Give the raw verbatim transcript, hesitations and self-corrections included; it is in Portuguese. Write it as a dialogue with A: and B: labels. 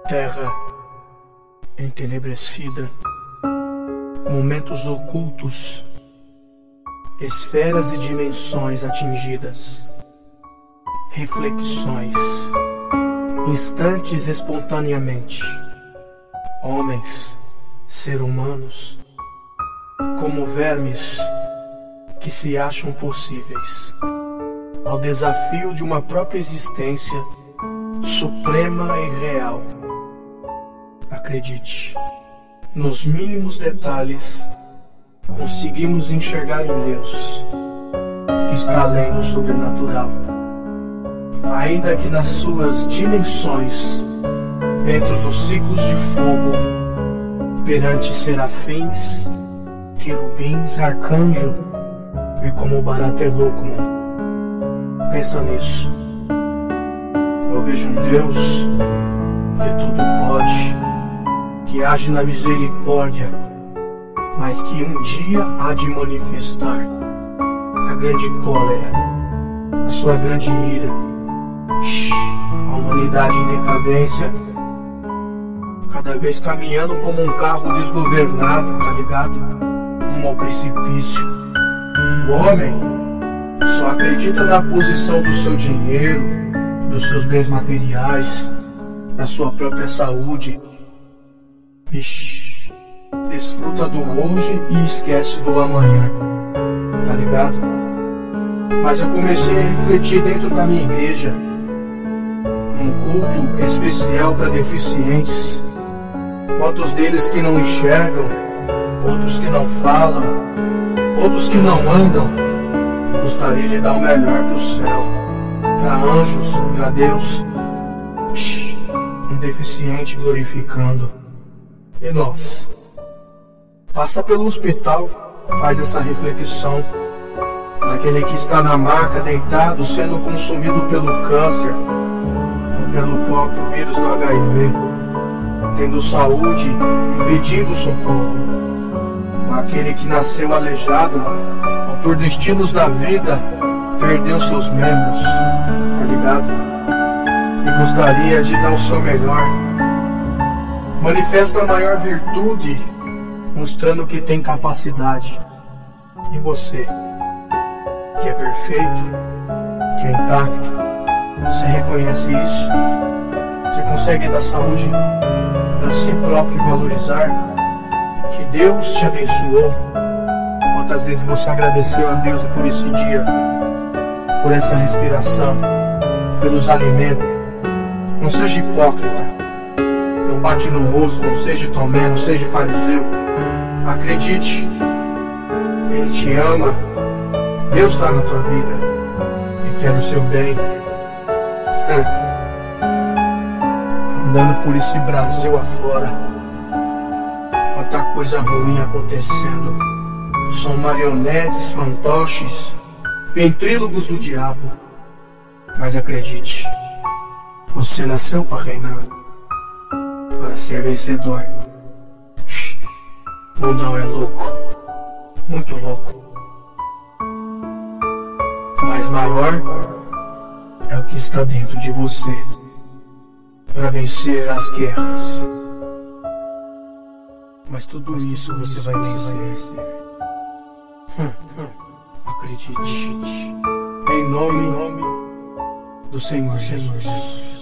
A: Terra entenebrecida, momentos ocultos, esferas e dimensões atingidas, reflexões, instantes espontaneamente, homens, ser humanos, como vermes que se acham possíveis, ao desafio de uma própria existência suprema e real. Acredite, nos mínimos detalhes conseguimos enxergar em Deus, que está além do sobrenatural, ainda que nas suas dimensões, dentro dos ciclos de fogo, perante serafins, querubins, arcanjo e como o Barater Loucman. Pensa nisso. Eu vejo um Deus que tudo pode, que age na misericórdia, mas que um dia há de manifestar a grande cólera, a sua grande ira. Shhh, a humanidade em decadência, cada vez caminhando como um carro desgovernado, tá ligado? Rumo ao precipício. O homem só acredita na posição do seu dinheiro, dos seus bens materiais, da sua própria saúde. Ixi, desfruta do hoje e esquece do amanhã, tá ligado? Mas eu comecei a refletir dentro da minha igreja, um culto especial para deficientes. Quantos deles que não enxergam, outros que não falam, outros que não andam. Gostaria de dar o melhor para o céu, para anjos, para Deus. Psh, um deficiente glorificando. E nós? Passa pelo hospital, faz essa reflexão daquele que está na maca, deitado, sendo consumido pelo câncer ou pelo próprio vírus do H I V, tendo saúde e pedindo socorro. Ou aquele que nasceu aleijado, ou por destinos da vida perdeu seus membros, tá ligado? E gostaria de dar o seu melhor. Manifesta a maior virtude, mostrando que tem capacidade. E você, que é perfeito, que é intacto, você reconhece isso? Você consegue dar saúde para si próprio e valorizar que Deus te abençoou? Quantas vezes você agradeceu a Deus por esse dia, por essa respiração, pelos alimentos? Não seja hipócrita, não bate no rosto, não seja tomé, não seja fariseu. Acredite, Ele te ama, Deus está na tua vida e quer o seu bem. Andando por esse Brasil afora, quanta coisa ruim acontecendo. São marionetes, fantoches, ventrílogos do diabo. Mas acredite, você nasceu para reinar, para ser vencedor. O mundão é louco, muito louco. Mas maior é o que está dentro de você, para vencer as guerras. Mas tudo Mas isso tudo você isso vai vencer. Vai vencer. Hum, hum. Acredite, em nome, em nome do Senhor Jesus.